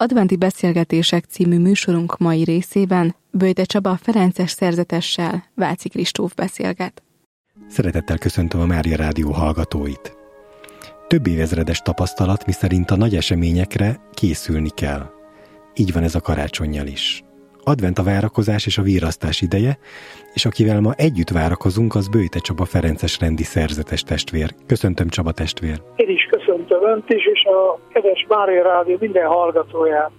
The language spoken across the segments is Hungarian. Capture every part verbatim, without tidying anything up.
Adventi Beszélgetések című műsorunk mai részében Böjte Csaba ferences szerzetessel Váci Kristóf beszélget. Szeretettel köszöntöm a Mária Rádió hallgatóit. Több évezredes tapasztalat, miszerint a nagy eseményekre készülni kell. Így van ez a karácsonnyal is. Advent a várakozás és a virrasztás ideje, és akivel ma együtt várakozunk, az Böjte Csaba ferences rendi szerzetes testvér. Köszöntöm, Csaba testvér! Én is köszöntöm Önt is, és a kedves Mária Rádió minden hallgatóját.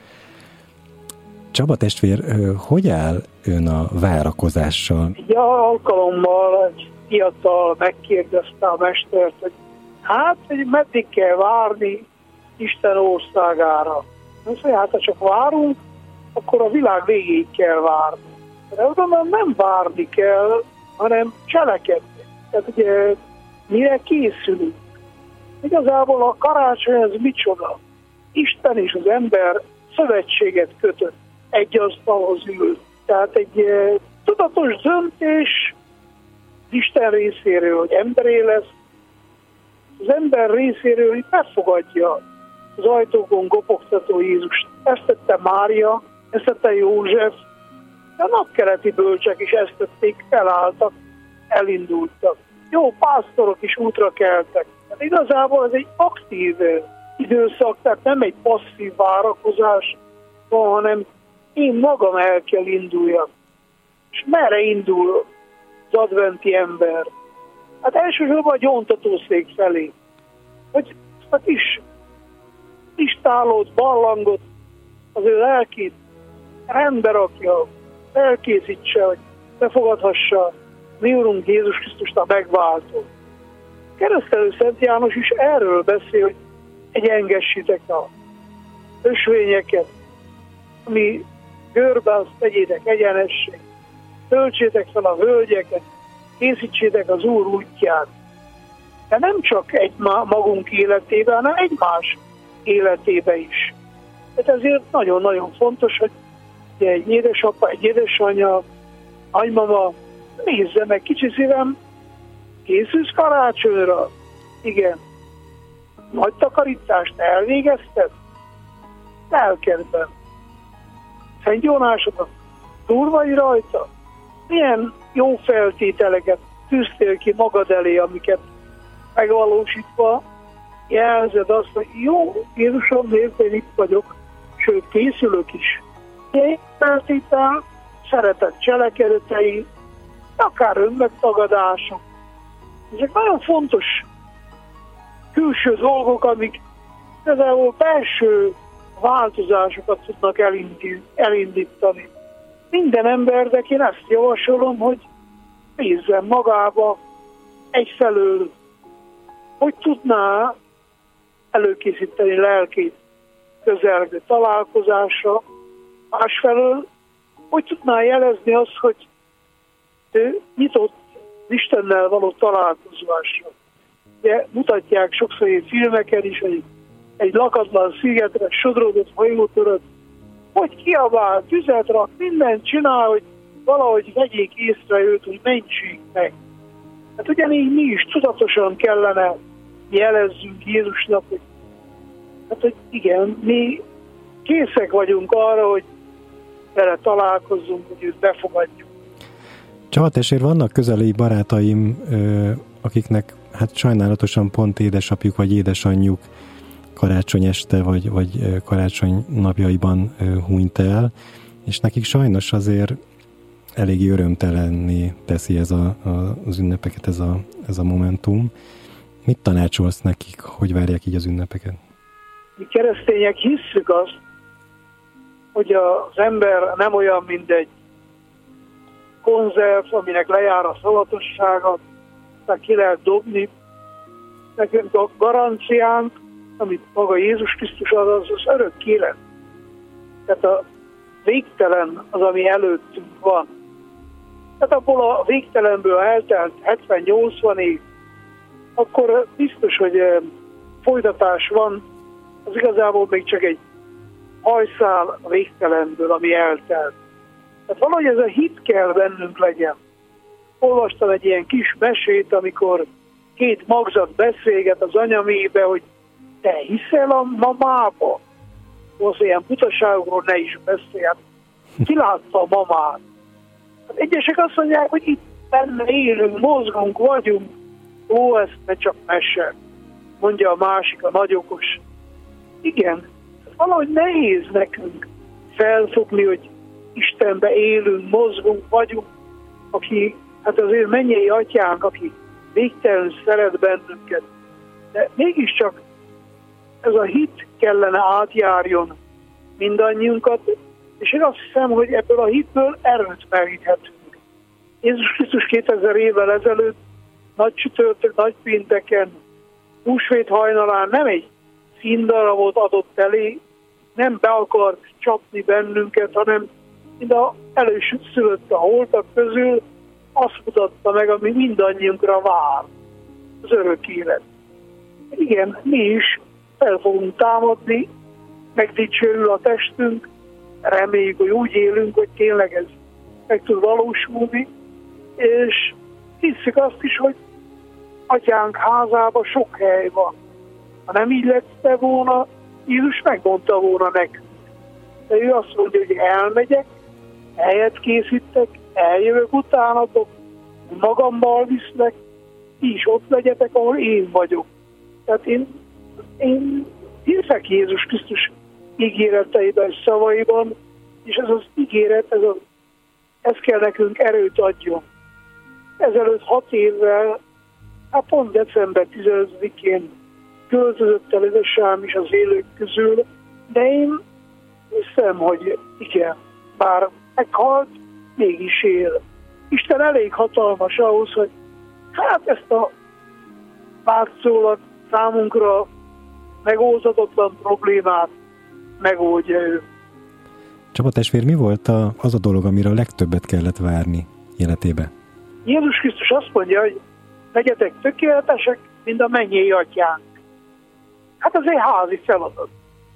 Csaba testvér, hogy áll ön a várakozással? Egy alkalommal egy fiatal megkérdezte a mestert, hogy hát, hogy meddig kell várni Isten országára. Azt mondja, hát ha csak várunk, akkor a világ végéig kell várni. De azonban nem várni kell, hanem cselekedni. Tehát ugye mire készülünk? Igazából a karácsony ez micsoda? Isten és az ember szövetséget kötött, egy asztalhoz ül. Tehát egy e, tudatos döntés Isten részéről, hogy emberé lesz, az ember részéről, hogy befogadja az ajtókon kopogtató Jézust. Ezt tette Mária, ezt tette József, de a napkeleti bölcsek is ezt tették, felálltak, elindultak. Jó pásztorok is útra keltek. Hát igazából ez egy aktív időszak, tehát nem egy passzív várakozás, hanem én magam el kell induljak. És merre indul az adventi ember? Hát elsősorban a gyóntatószék felé. Hogy a kis istálót, barlangot, az ő lelkét rendbe rakja, elkészítse, hogy befogadhassa mi Urunk Jézus Krisztust a megváltó. Keresztelő Szent János is erről beszél, hogy egyengessétek a ösvényeket, ami görbe, azt tegyétek egyenessé, töltsétek fel a völgyeket, készítsétek az Úr útját. De nem csak egy magunk életében, hanem egymás életébe is. Tehát ezért nagyon-nagyon fontos, hogy egy édesapa, egy édesanyja, nagymama nézze meg, kicsi szívem, készülsz karácsonyra? Igen. Nagy takarítást elvégezted? Lelkedben. Szent Jónásodat túl vagy rajta? Milyen jó feltételeket tűztél ki magad elé, amiket megvalósítva jelzed azt, hogy jó, Jézusom, nézd, én itt vagyok, sőt, készülök is. Ilyen feltétel, szeretett cselekedetei, akár önmegtagadások. Ezek nagyon fontos külső dolgok, amik például belső változásokat tudnak elindítani. Minden embernek én ezt javasolom, hogy nézzen magába egyfelől, hogy tudná előkészíteni lelkét közelgő találkozásra, másfelől, hogy tudná jelezni azt, hogy ő nyitott Istennel való találkozásra. De mutatják sokszor egy filmeken is, hogy egy lakatlan szigetre sodródott hajótörött, hogy kiabál, tüzet rak, mindent csinál, hogy valahogy vegyék észre őt, hogy mentsék meg. Hát ugyanígy mi is tudatosan kellene jelezzünk Jézusnak, hogy, hát, hogy igen, mi készek vagyunk arra, hogy vele találkozzunk, hogy őt befogadjuk. Csaba testvér, vannak közeli barátaim, akiknek hát sajnálatosan pont édesapjuk vagy édesanyjuk karácsony este vagy, vagy karácsony napjaiban hunyt el, és nekik sajnos azért eléggé örömtelenné teszi ez a, a, az ünnepeket, ez a, ez a momentum. Mit tanácsolsz nekik, hogy várják így az ünnepeket? Mi keresztények hisszük azt, hogy az ember nem olyan, mint egy konzerv, aminek lejár a szavatossága, tehát ki lehet dobni. Nekünk a garanciánk, amit maga Jézus Krisztus ad, az az örök élet. Tehát a végtelen az, ami előttünk van. Tehát abból a végtelenből eltelt hetven-nyolcvan év, akkor biztos, hogy folytatás van, az igazából még csak egy hajszál a végtelenből, ami eltelt. Tehát valahogy ez a hit kell bennünk legyen. Olvastam egy ilyen kis mesét, amikor két magzat beszélget az anyamébe, hogy te hiszel a mamába? az ilyen butaságokról ne is beszél. Ki látta a mamát? Hát egyesek azt mondják, hogy itt benne élünk, mozgunk, vagyunk. Ó, ez ne csak mese, mondja a másik, a nagyokos. Igen, valahogy nehéz nekünk felfogni, hogy Istenbe élünk, mozgunk, vagyunk, aki, hát azért mennyei atyánk, aki végtelenül szeret bennünket. De mégiscsak ez a hit kellene átjárjon mindannyiunkat, és én azt hiszem, hogy ebből a hitből erőt meríthetünk. Jézus Krisztus kétezer évvel ezelőtt, nagy csütörtök, nagy pénteken, húsvét hajnalán nem egy színdarabot adott elé, nem be akart csapni bennünket, hanem mind a előszülött a holtak közül azt mutatta meg, ami mindannyiunkra vár, az örök élet. Igen, mi is fel fogunk támadni, megdicsőül a testünk, reméljük, hogy úgy élünk, hogy tényleg ez meg tud valósulni, és hiszük azt is, hogy atyánk házában sok hely van. Ha nem így lett volna, Jézus megmondta volna nekünk. De ő azt mondja, hogy elmegyek, helyet készítek, eljövök utánatok, magammal viszlek, ti is ott legyetek, ahol én vagyok. Tehát én, én hiszek Jézus Krisztus ígéreteiben és szavaiban, és ez az ígéret, ez, az, ez kell nekünk erőt adjon. Ezelőtt hat évvel, hát pont december tizenötödikén költözött el édesám is az élők közül, de én hiszem, hogy igen, bár meghalt, mégis él. Isten elég hatalmas ahhoz, hogy hát ezt a látszólag számunkra megoldhatatlan problémát megoldja ő. Csaba testvér, mi volt a, az a dolog, amire a legtöbbet kellett várni életébe? Jézus Krisztus azt mondja, hogy legyetek tökéletesek, mint a mennyei atyánk. Hát ez egy házi feladat.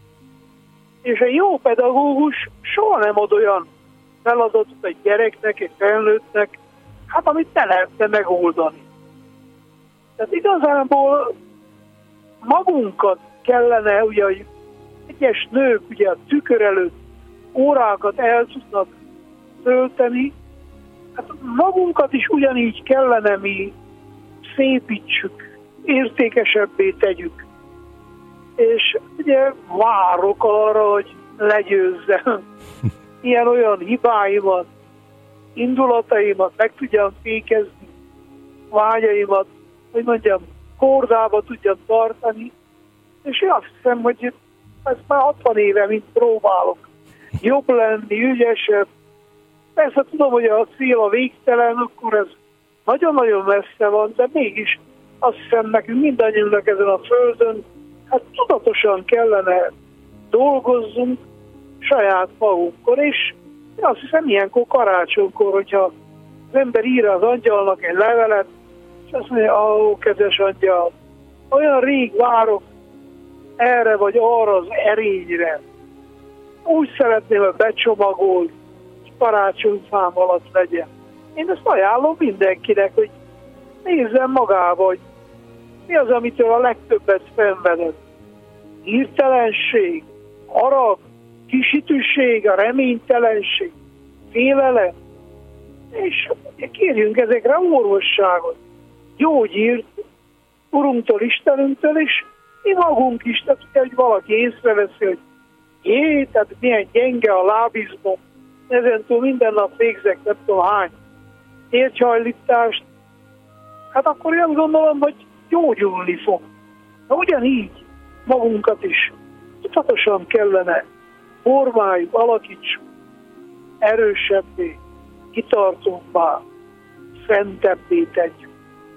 És egy jó pedagógus soha nem ad olyan feladatot egy gyereknek, egy felnőttnek, hát amit ne lehetne megoldani. Tehát igazából magunkat kellene, ugye, hogy egyes nők ugye a tükör előtt órákat el tudnak tölteni, hát magunkat is ugyanígy kellene mi szépítsük, értékesebbé tegyük. És ugye várok arra, hogy legyőzzem ilyen-olyan hibáimat, indulataimat, meg tudjam fékezni, vágyaimat, hogy mondjam, kordába tudjam tartani, és én azt hiszem, hogy ezt már hatvan éve, mint próbálok jobb lenni, ügyesebb. Persze tudom, hogy a cél a végtelen, akkor ez nagyon-nagyon messze van, de mégis azt hiszem nekünk mindannyiunknak ezen a földön, hát tudatosan kellene dolgozzunk saját magunkkor, és azt hiszem ilyenkor karácsonykor, hogyha az ember ír az angyalnak egy levelet, és azt mondja, ó, kedves angyal, olyan rég várok erre vagy arra az erényre. Úgy szeretném, hogy becsomagolt, és karácsonyfám alatt legyen. Én ezt ajánlom mindenkinek, hogy nézzem magába, hogy mi az, amitől a legtöbbet szenvedett. Hirtelenség, harag, kisítőség, a reménytelenség, félelem. És kérjünk ezekre orvosságot, gyógyírt Urunktól, Istenünktől, és mi magunk is, tehát hogy valaki észreveszi, hogy jé, tehát milyen gyenge a lábizmom, ezentúl minden nap végzek, nem tudom hány térchajlítást, hát akkor én gondolom, hogy gyógyulni fog. Na ugyanígy magunkat is tudatosan kellene formáljuk, alakítsuk, erősebbé, kitartóbbá, szentebbé tegyük.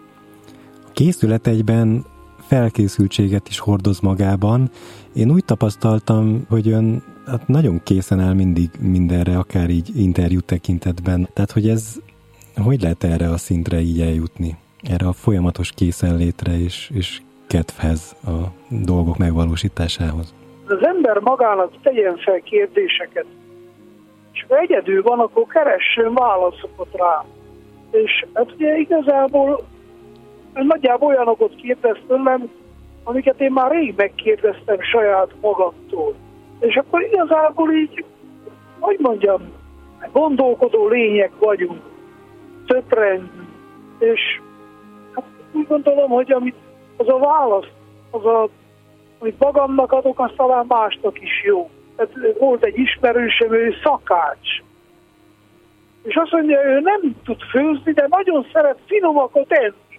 A készület egyben felkészültséget is hordoz magában. Én úgy tapasztaltam, hogy ön hát nagyon készen áll mindig mindenre, akár így interjú tekintetben. Tehát, hogy ez, hogy lehet erre a szintre így eljutni? Erre a folyamatos készenlétre és, és kedvhez a dolgok megvalósításához? Az ember magának tegyen fel kérdéseket, és ha egyedül van, akkor keressen válaszokat rá. És hát ugye igazából nagyjából olyanokat kérdez tőlem, amiket én már rég megkérdeztem saját magamtól. És akkor igazából így, hogy mondjam, gondolkodó lények vagyunk, töprengünk, és hát úgy gondolom, hogy amit az a válasz, az a, amit magamnak adok, az talán másnak is jó. Tehát volt egy ismerősöm, ő szakács. És azt mondja, ő nem tud főzni, de nagyon szeret finomakat enni.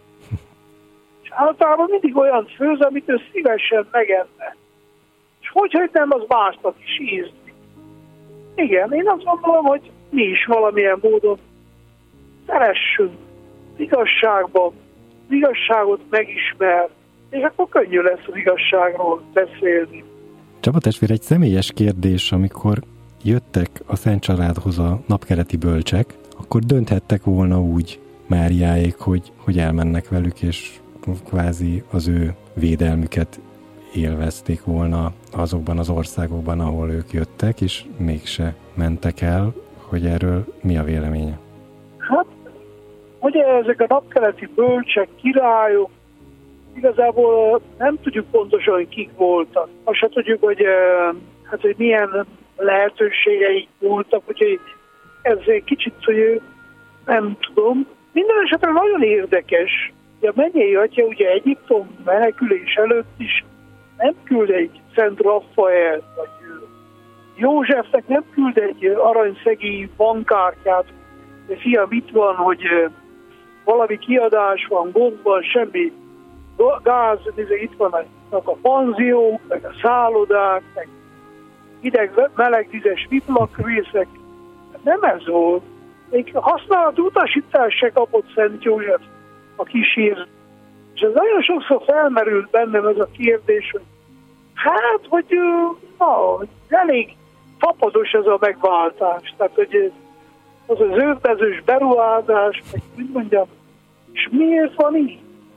És általában mindig olyan főz, amit ő szívesen megenne. És hogy nem, az másnak is ízni. Igen, én azt gondolom, hogy mi is valamilyen módon szeressünk igazságban, igazságot megismer, és akkor könnyű lesz az igazságról beszélni. Csaba testvér, egy személyes kérdés, amikor jöttek a Szent Családhoz a napkeleti bölcsek, akkor dönthettek volna úgy Máriáék, hogy, hogy elmennek velük, és kvázi az ő védelmüket élvezték volna azokban az országokban, ahol ők jöttek, és mégse mentek el, hogy erről mi a véleménye? Hát, ugye ezek a napkeleti bölcsek, királyok, igazából nem tudjuk pontosan, hogy kik voltak. Azt se tudjuk, hogy, hát, hogy milyen lehetőségeik voltak, úgyhogy ez egy kicsit, hogy nem tudom. Minden esetben nagyon érdekes, hogy a mennyei atya ugye Egyiptom menekülés előtt is nem küld egy Szent Raffaelt, vagy Józsefnek nem küld egy aranyszegi bankkártyát, de fiam, itt van, hogy valami kiadás van, gond van, semmi gáz, itt vannak a panziók, meg a szállodák, meg hideg, melegvizes viplakrészek. Nem ez volt. Még használat utasítást se kapott Szent József a kísér. És ez nagyon sokszor felmerült bennem ez a kérdés, hogy hát, hogy na, elég fapados ez a megváltás. Tehát, hogy az az ötvezős beruházás, meg úgy mondjam, és miért van így?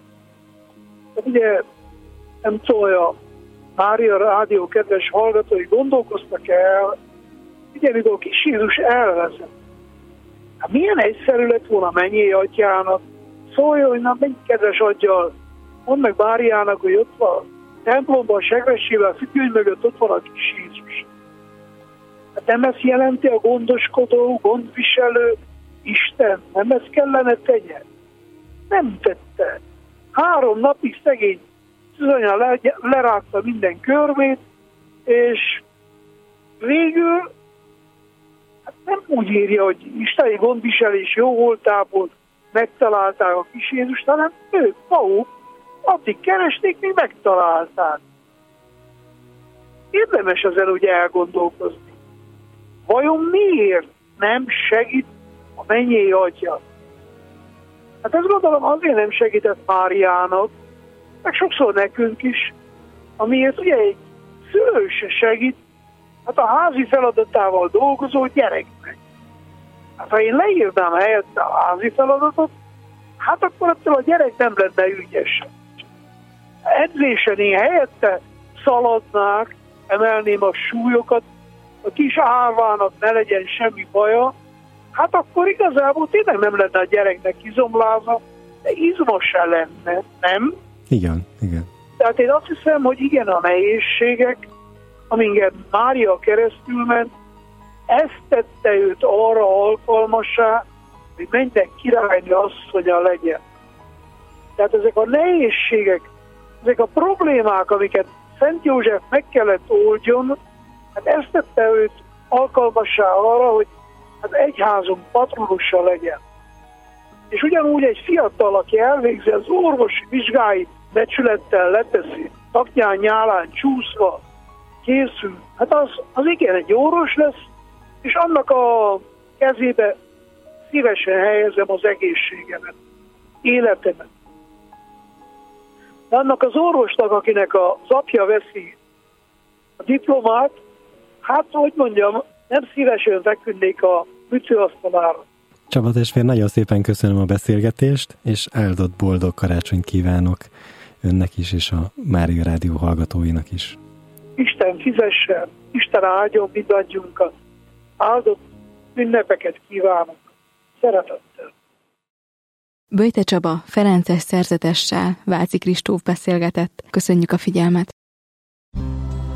Tehát ugye, nem tudom, a Mária Rádió kedves hallgatói gondolkoztak el, ugye, mikor a kis Jézus elvezet. Hát milyen egyszerű lett volna mennyei atyának, szóljon, hogy na, menj kedves aggyal, mondd meg Máriának, hogy ott van templomban segressével, függöny mögött ott van a kis Jézus. Hát nem ezt jelenti a gondoskodó, gondviselő Isten? Nem ezt kellene tegye? Nem tette. Három napig szegény Szűzanya le, lerágta minden körmét, és végül hát nem úgy írja, hogy isteni gondviselés jó voltából megtalálták a kis Jézust, hanem ők maguk addig keresték, míg megtalálták. Érdemes ezen ugye elgondolkozni. Vajon miért nem segít a mennyei atya? Hát ezt gondolom azért nem segített Máriának, meg sokszor nekünk is, amiért ugye egy szülő se segít, hát a házi feladatával dolgozó gyereknek. Hát ha én leírnám helyette a házi feladatot, hát akkor attól a gyerek nem lenne ügyes. Edzésen én helyette szaladnák, emelném a súlyokat, a kis árvának ne legyen semmi baja, hát akkor igazából tényleg nem lenne a gyereknek izomláza, de izmos se lenne, nem? Igen, igen. Tehát én azt hiszem, hogy igen, a nehézségek, amingen Mária keresztül ment, ezt tette őt arra alkalmassá, hogy menjen királynő asszonya legyen. Tehát ezek a nehézségek, ezek a problémák, amiket Szent József meg kellett oldjon, hát ezt tette őt alkalmassá arra, hogy az egyházunk patronusa legyen. És ugyanúgy egy fiatal, aki elvégzi az orvosi vizsgáit, becsülettel leteszi, taknyán, nyálán, csúszva, készül, hát az, az igen egy orvos lesz, és annak a kezébe szívesen helyezem az egészségemet, életemet. De annak az orvosnak, akinek az apja veszi a diplomát, hát, hogy mondjam, nem szívesen feküdnék a műtőasztalára. Csaba testvér, nagyon szépen köszönöm a beszélgetést, és áldott boldog karácsonyt kívánok önnek is, és a Mária Rádió hallgatóinak is. Isten fizessen, Isten áldjon mindannyiunkat. Áldott ünnepeket kívánok. Szeretettel. Böjte Csaba ferences szerzetessel Váci Kristóf beszélgetett. Köszönjük a figyelmet!